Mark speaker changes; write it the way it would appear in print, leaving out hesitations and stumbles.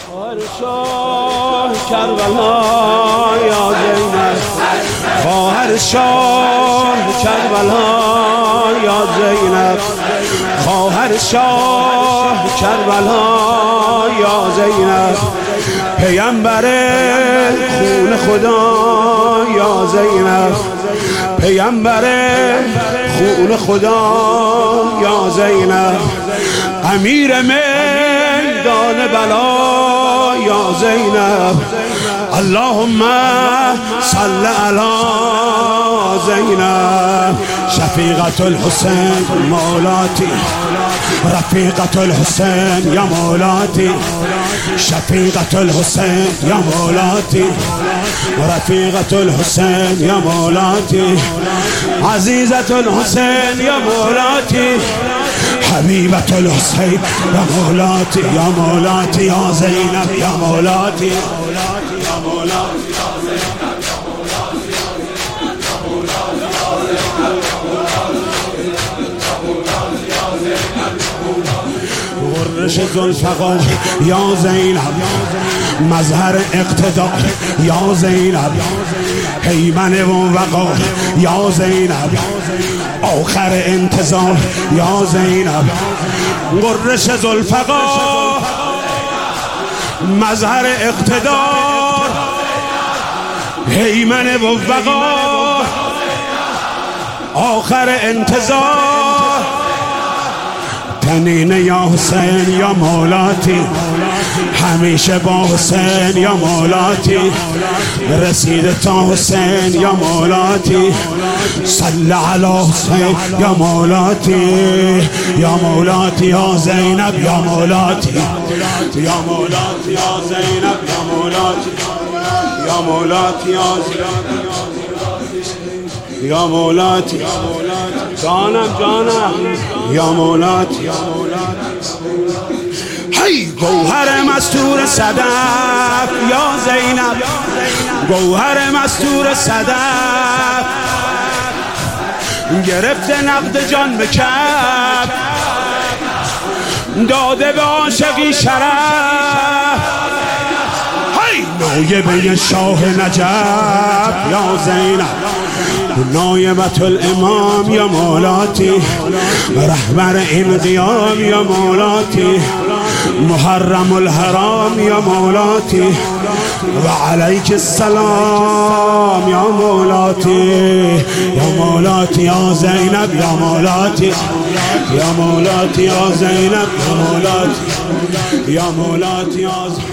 Speaker 1: خواهر شاه کربلا یا زینب، خواهر شاه کربلا یا زینب، خواهر شاه کربلا یا زینب، پیامبر خون خدا یا زینب، پیامبر خون خدا یا زینب، امیر میدان بلا یا زینب، اللهم صل علی زینب، شفیقة الحسین مولاتی، رفیقة الحسین یا مولاتی، شفیقة الحسین یا مولاتی، رفیقة الحسین یا مولاتی، عزیزة الحسین یا مولاتی، حبیبة الحسین یا مولاتی، یا مولاتی یا زینب یا مولاتی، یا مولاتی غرش ذوالفقار یا زینب، مظهر اقتدار یا زینب، هیمن و وقار یا زینب، آخر انتظار یا زینب، غرش ذوالفقار مظهر اقتدار، هیمن و وقار، آخر انتظار، تنین یا حسین یا مولاتی، همیشه با حسین یا مولاتی، رسید تا حسین یا مولاتی، صل علی حسین یا مولاتی، یا مولاتی یا زینب یا مولاتی، یا مولاتی یا زینب یا مولاتی، یا مولاتی یا زینب یا مولاتی، جانم جانم یا مولاتی، هی گوهر مستور صدف یا زینب، گوهر مستور صدف، گرفته نقد جان به کف، داده به عاشقی شرف، هی نایبه شاه نجف یا زینب، نایبة الامام یا مولاتی، رهبر این قیام یا مولاتی، محرم الحرام یا مولاتی، و علیک السلام یا مولاتی، یا مولاتی یا زینب یا مولاتی، یا مولاتی یا زینب یا مولاتی، یا مولاتی یا